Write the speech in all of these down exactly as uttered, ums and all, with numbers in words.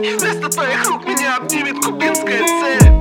И вместо твоих рук меня обнимет кубинская цепь.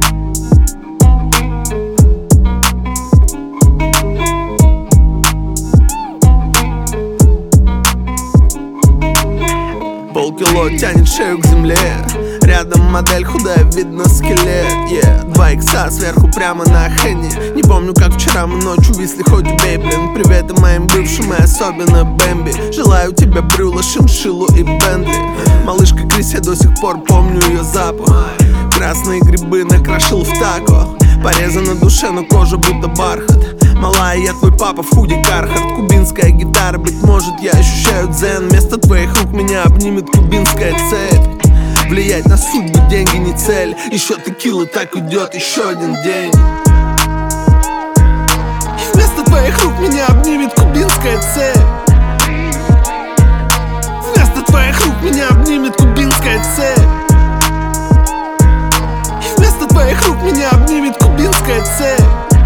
Полкило тянет шею к земле. Рядом модель худая, видно скелет. yeah. Два икса сверху прямо на Хенни. Не помню, как вчера мы ночью висли, хоть убей, блин. Приветы моим бывшим и особенно Бэмби. Желаю тебе брюла, шиншиллу и Бентли. Малышка Крис, я до сих пор помню ее запах. Красные грибы накрошил в тако. Пореза на душе, но кожа будто бархат. Малая, я твой папа в худи Кархард. Кубинская гитара, быть может, я ощущаю дзен. Вместо твоих рук меня обнимет кубинская цепь. Влиять на судьбу, деньги не цель. Еще текила, так уйдет еще один день. И вместо твоих рук меня обнимет кубинская цепь. Вместо твоих рук меня обнимет кубинская цепь. И вместо твоих рук меня обнимет кубинская цепь.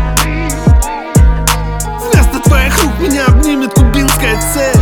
Вместо твоих рук меня обнимет кубинская цепь.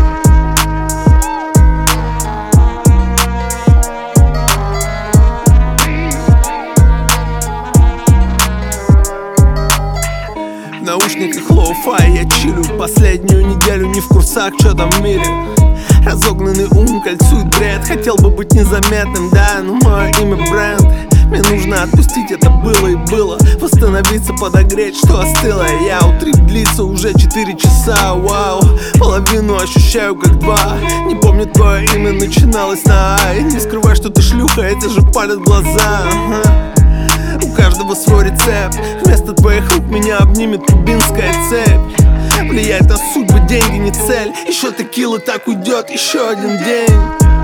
В наушниках лоу-фай я чилю. Последнюю неделю не в курсах, что там в мире. Разогнанный ум кольцует бред. Хотел бы быть незаметным, да, но мое имя бренд. Мне нужно отпустить, это было и было. Восстановиться, подогреть, что остыло. Я утрип длится уже четыре часа, вау. Половину ощущаю как два. Не помню твое имя, начиналось на А. Не скрывай, что ты шлюха, это же палят глаза, ага. У каждого свой рецепт. Вместо твоих рук меня обнимет кубинская цепь. Влияет на судьбу, деньги не цель. Еще текила, так уйдет еще один день.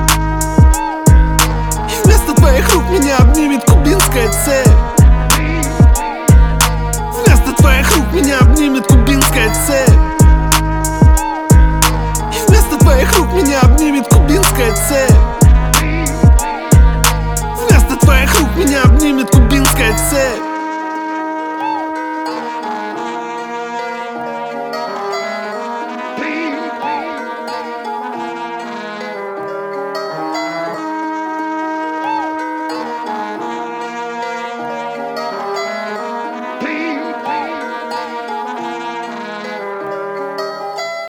И вместо твоих рук меня обнимет кубинская цепь. Вместо твоих рук меня обнимет кубинская цепь.